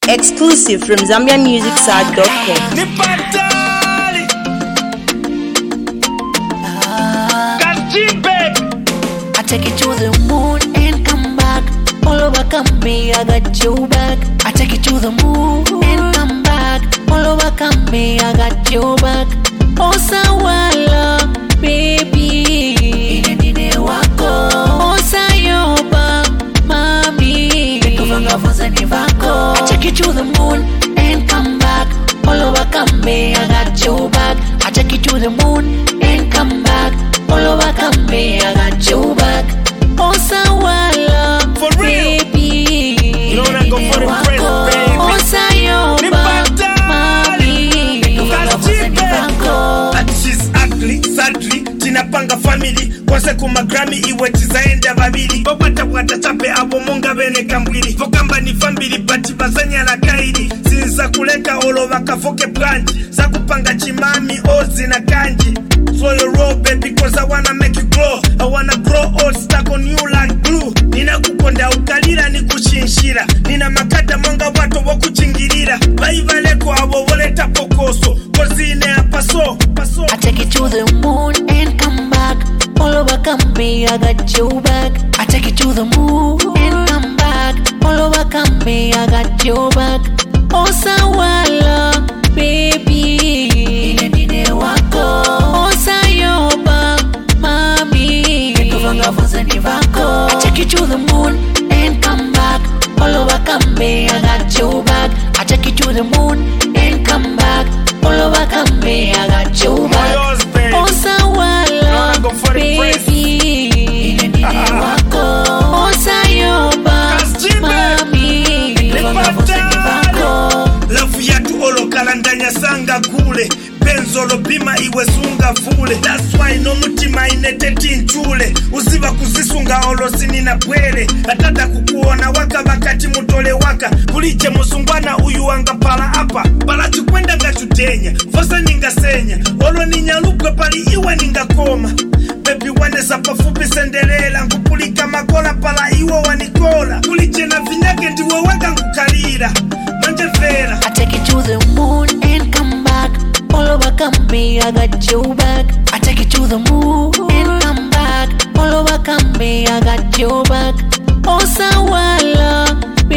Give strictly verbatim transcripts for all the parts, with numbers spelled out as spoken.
Exclusive from Zambia Music Site dot com. Nipatali I take it to the moon and come back. All over me, I got you back. I take it to the moon and come back. All over me, I got you back. Oh, Sawala, baby. Ine nine wako. Oh, Sayoba, mami. Nikuvanga vonza ni vako. I take it to the moon and come back. All over me, I got you back. I take it to the moon and come back. All over me, I got you back. Oh, Sawala, For real. baby. You know when I go for the press, baby. Oh, Sayoba, Nipatali mami. Nikuvanga vonza ni vako. That she's ugly, sadly tinapanga family kwase kuma Grammy iwe tizaenda babili babata bwata chape abo monga bene kambwili vokamba ni family bati bazanya la kaidi sinza kuleka olo bakafoke brand za kupanga chimami ozi na kanji slow your roll baby cause I wanna make you grow I wanna grow old stuck on you like glue nina kukonda ukalira ni kushinshira nina makata monga watu wakuchingirira baivaleko abo voleta pokoso kozine apaso paso. I take it to the moon and come back. All over me, I got you back. I take it to the moon and come back. All over me, I got you back. Oh, Sawala, baby. Ine nine wako. Oh, Sayoba, mami. Nikuvanga vonza ni vako. I take it to the moon and come back. All over me, I got you back. I take it to the moon and come back. All over me, I got you back. Yours, babe. Oh, Sawala, Go for the praise. baby. Ine nine wako. Oh, Sayoba, Kasjibe. mami. Nikuvanga vonza ni vako. Lafu yatu olo kalandanya sanga kule Benzolo bima iwe sunga fule That's why no mutima ineteti nchule Uziva kuzisunga olo sinina pwele Atata kukuona waka wakati mutole waka Kuliche musungwana uyu wanga pala apa Pala chukwenda nga chutenya Fosa ninga senya Olo ninyalukwe pali iwe ninga koma Baby wane sapa fupi sendelela Nkupulika makola pala iwe wanikola Kuliche na vinyake ndiwe waka ngukalira Manje vera I take it to the moon and come back. All over me, I got you back. I take it to the moon and come back. All over me, I got you back. Oh, Sawala,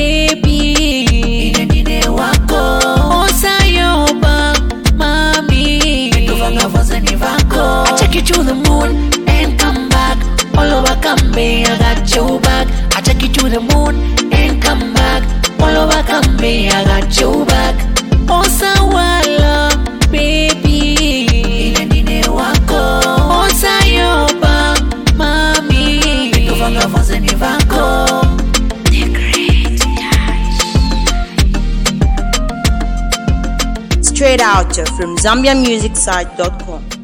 baby. Ine nine wako. Oh, Sayoba, mami. Nikuvanga vonza ni vako. I take it to the moon and come back. All over me, I got you back. I take it to the moon and come back. All over me, I got you back. Oh, Sawala, baby. Ine nine wako. Oh, Sayoba, mami. Nikuvanga vonza ni vako. Straight out from Zambia Music Site dot com.